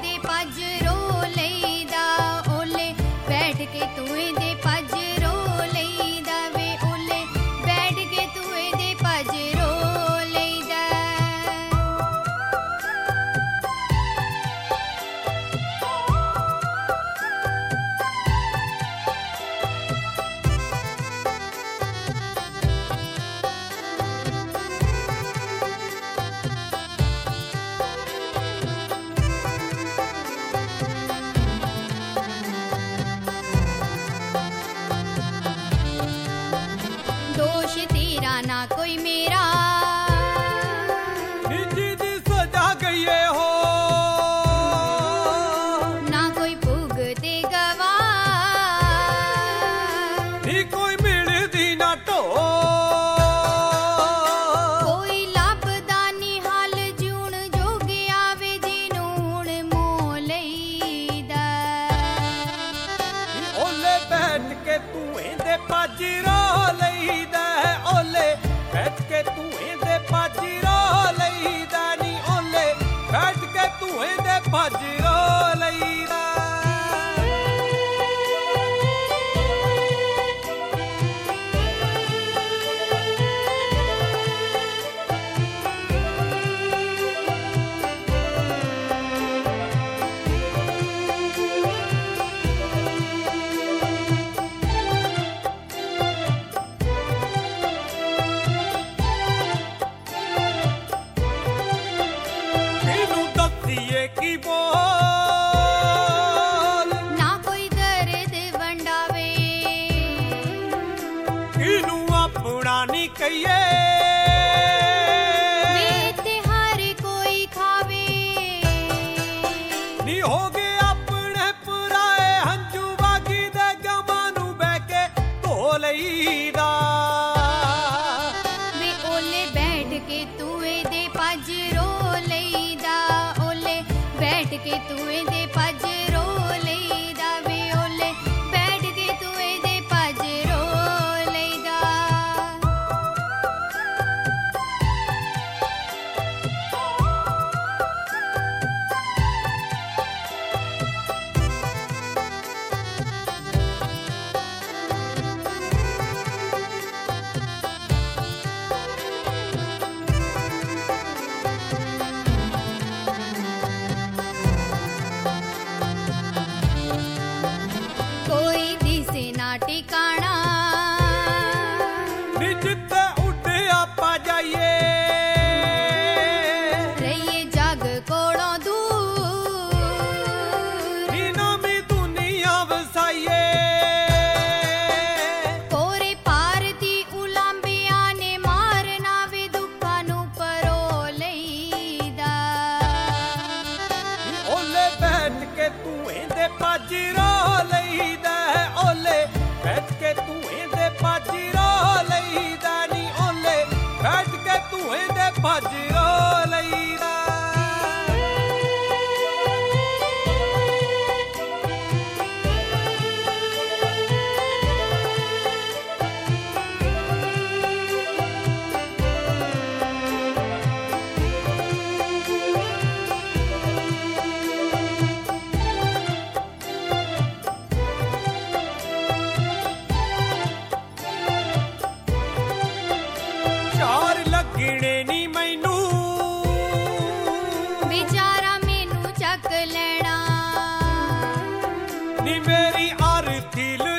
दे पजरो लईदा ओले बैठ के तूए दे पजरो लईदा वे ओले बैठ के तूए दे पजरो लईदा। दोष तेरा ना कोई मेरा निजी दी सजा गई हो ना कोई भुगते गवाह नी कोई मिलदी ना ढो कोई लभदा नी हाल जूण जोगे आवे जिनू हुण मोह लईदा। ओले बैठ के तू इंदे पाजरो लईदा है ओले बैठ के तू इंदे पाजरो लईदा नी ओले बैठ के तू इंदे पाजरो लईदा। इनू दसिए की बोल ना कोई दर्द वंडावे इनू अपना नी कहिए वे ते हर कोई खावे नी हो गए अपने पुराए हंजू बागी दे गमां नू बह के धो लईदा। वे ओले बैठ के तूए दे पजरो लईदा ओले बैठ के तूए दे पजरो लईदा वे ओले बैठ के तूए दे पजरो लईदा। कोई दिसे ना ठिकाना नी जित्ते उठे आपा जाइए रहिए जग कोलों दूर नी नवी दुनिया वसाइए कोरे पार दी उलांबियां ने मारना वे दुखां नू परो लईदा। ओले बैठ के तू इंदे पाजरो लईदा है ओले बैठ के तू इंदे पाजरो लईदा नी ओले बैठ के तू इंदे पाजरो लईदा। चार लगने नी मैनू बेचारा मैनू चक लेना नी मेरी आरती